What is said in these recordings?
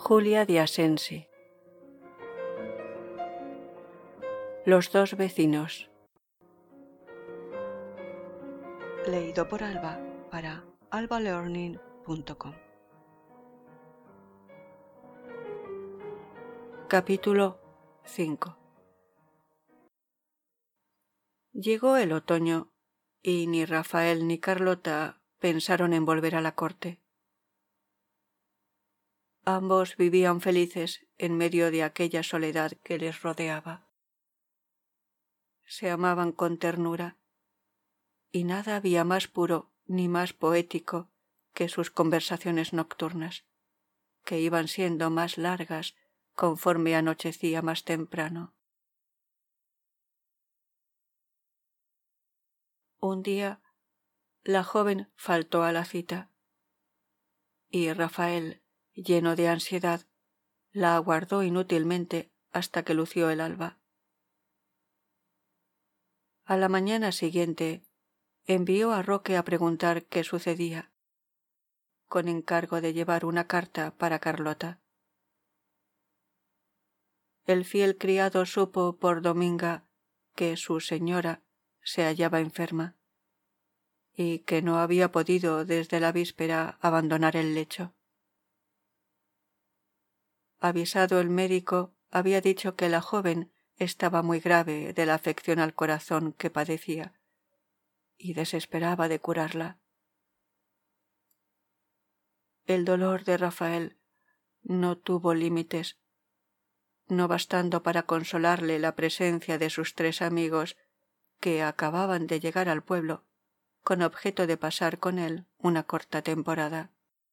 Julia de Asensi. Los dos vecinos. Leído por Alba para albalearning.com. Capítulo 5. Llegó el otoño y ni Rafael ni Carlota pensaron en volver a la corte. Ambos vivían felices en medio de aquella soledad que les rodeaba. Se amaban con ternura, y nada había más puro ni más poético que sus conversaciones nocturnas, que iban siendo más largas conforme anochecía más temprano. Un día, la joven faltó a la cita, y Rafael, lleno de ansiedad, la aguardó inútilmente hasta que lució el alba. A la mañana siguiente, envió a Roque a preguntar qué sucedía, con encargo de llevar una carta para Carlota. El fiel criado supo por Dominga que su señora se hallaba enferma y que no había podido desde la víspera abandonar el lecho. Avisado el médico, había dicho que la joven estaba muy grave de la afección al corazón que padecía y desesperaba de curarla. El dolor de Rafael no tuvo límites, no bastando para consolarle la presencia de sus tres amigos que acababan de llegar al pueblo con objeto de pasar con él una corta temporada.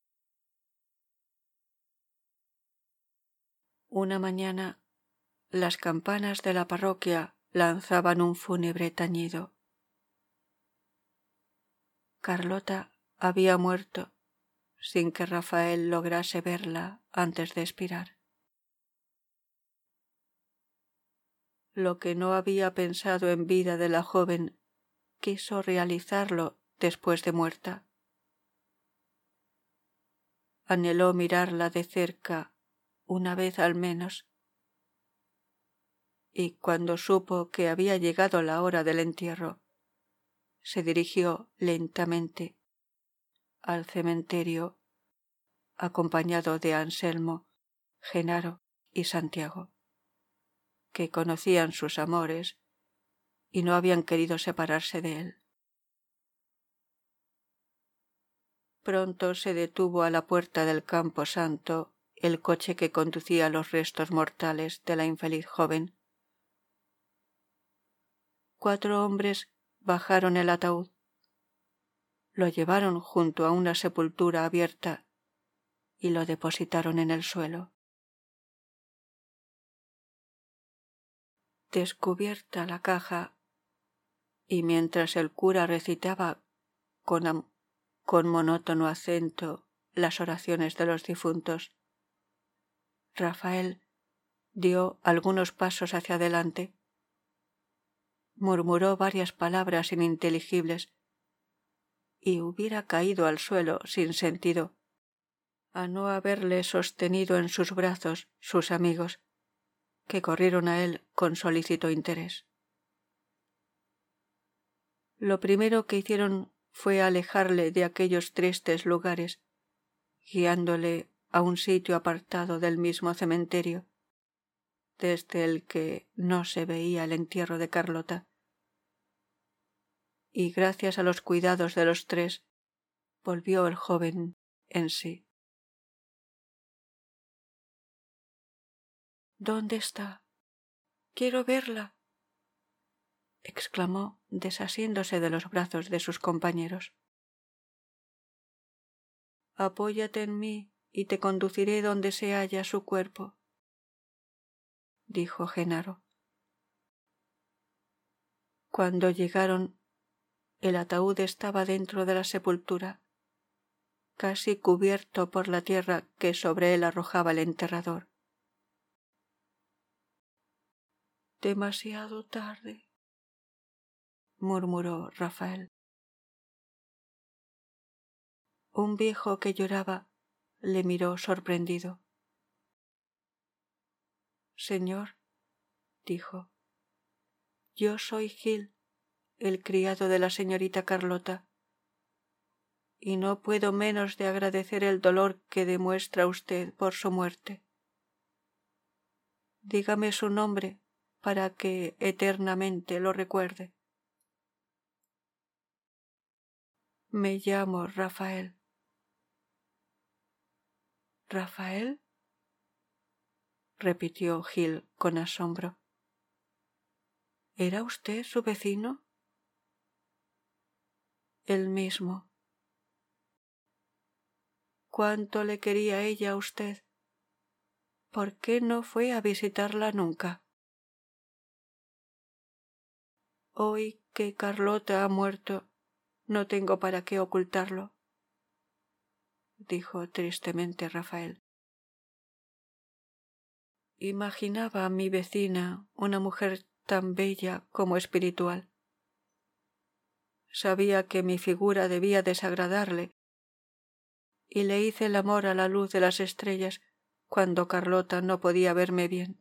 Una mañana, las campanas de la parroquia lanzaban un fúnebre tañido. Carlota había muerto sin que Rafael lograse verla antes de expirar. Lo que no había pensado en vida de la joven quiso realizarlo después de muerta. Anheló mirarla de cerca una vez al menos, y cuando supo que había llegado la hora del entierro, se dirigió lentamente al cementerio, acompañado de Anselmo, Genaro y Santiago, que conocían sus amores y no habían querido separarse de él. Pronto se detuvo a la puerta del Campo Santo el coche que conducía los restos mortales de la infeliz joven. 4 hombres bajaron el ataúd, lo llevaron junto a una sepultura abierta y lo depositaron en el suelo. Descubierta la caja, y mientras el cura recitaba con monótono acento las oraciones de los difuntos, Rafael dio algunos pasos hacia adelante, murmuró varias palabras ininteligibles y hubiera caído al suelo sin sentido a no haberle sostenido en sus brazos sus amigos, que corrieron a él con solícito interés. Lo primero que hicieron fue alejarle de aquellos tristes lugares, guiándole a un sitio apartado del mismo cementerio, desde el que no se veía el entierro de Carlota. Y gracias a los cuidados de los 3, volvió el joven en sí. ¿Dónde está? Quiero verla, exclamó, desasiéndose de los brazos de sus compañeros. Apóyate en mí y te conduciré donde se halla su cuerpo, dijo Genaro. Cuando llegaron, el ataúd estaba dentro de la sepultura, casi cubierto por la tierra que sobre él arrojaba el enterrador. Demasiado tarde, murmuró Rafael. Un viejo que lloraba le miró sorprendido. señor, dijo. Yo soy Gil, el criado de la señorita Carlota, y no puedo menos de agradecer el dolor que demuestra usted por su muerte. Dígame su nombre para que eternamente lo recuerde. Me llamo Rafael. ¿Rafael? Repitió Gil con asombro. ¿Era usted su vecino? El mismo. ¿Cuánto le quería ella a usted? ¿Por qué no fue a visitarla nunca? Hoy que Carlota ha muerto, no tengo para qué ocultarlo, dijo tristemente Rafael. Imaginaba a mi vecina una mujer tan bella como espiritual. Sabía que mi figura debía desagradarle, y le hice el amor a la luz de las estrellas cuando Carlota no podía verme bien.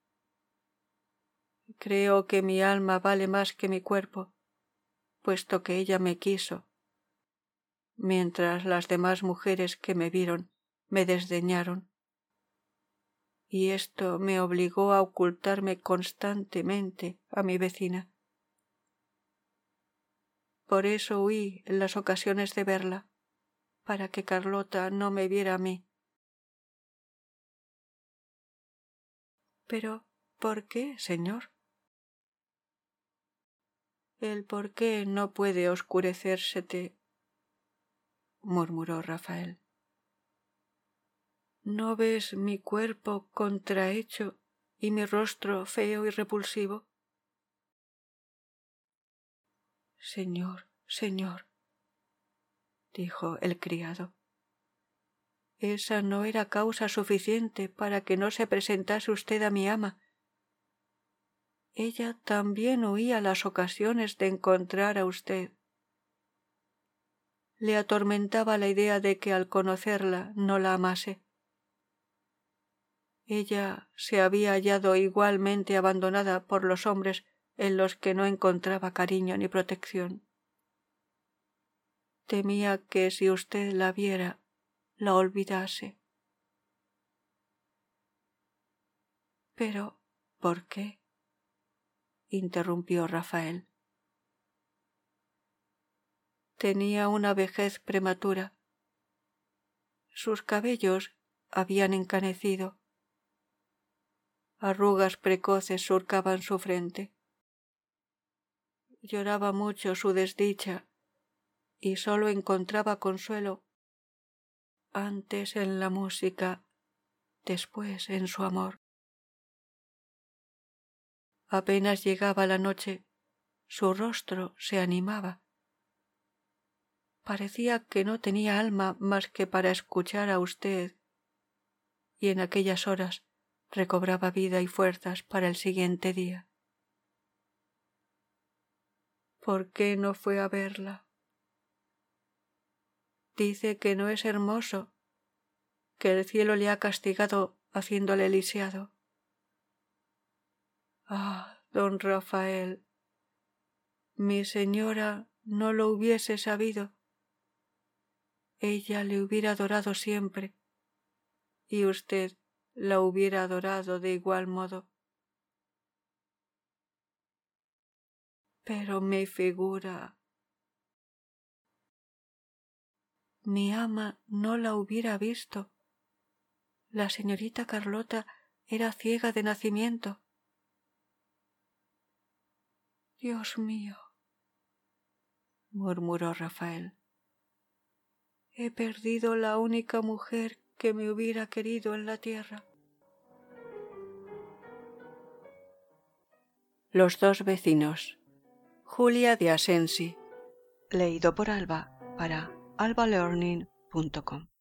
Creo que mi alma vale más que mi cuerpo, puesto que ella me quiso, mientras las demás mujeres que me vieron me desdeñaron. Y esto me obligó a ocultarme constantemente a mi vecina. Por eso huí en las ocasiones de verla, para que Carlota no me viera a mí. Pero, ¿por qué, señor? El por qué no puede oscurecérsete, murmuró Rafael. ¿No ves mi cuerpo contrahecho y mi rostro feo y repulsivo? Señor, señor, dijo el criado, esa no era causa suficiente para que no se presentase usted a mi ama. Ella también huía las ocasiones de encontrar a usted. Le atormentaba la idea de que al conocerla no la amase. Ella se había hallado igualmente abandonada por los hombres en los que no encontraba cariño ni protección. Temía que si usted la viera, la olvidase. Pero, ¿por qué? Interrumpió Rafael. Tenía una vejez prematura. Sus cabellos habían encanecido. Arrugas precoces surcaban su frente. Lloraba mucho su desdicha y sólo encontraba consuelo antes en la música, después en su amor. Apenas llegaba la noche, su rostro se animaba. Parecía que no tenía alma más que para escuchar a usted, y en aquellas horas recobraba vida y fuerzas para el siguiente día. ¿Por qué no fue a verla? Dice que no es hermoso, que el cielo le ha castigado haciéndole lisiado. Ah, don Rafael, mi señora no lo hubiese sabido. Ella le hubiera adorado siempre, y usted la hubiera adorado de igual modo. Pero mi figura... Mi ama no la hubiera visto. La señorita Carlota era ciega de nacimiento. Dios mío, murmuró Rafael. He perdido la única mujer que me hubiera querido en la tierra. Los dos vecinos. Julia de Asensi. Leído por Alba para albalearning.com.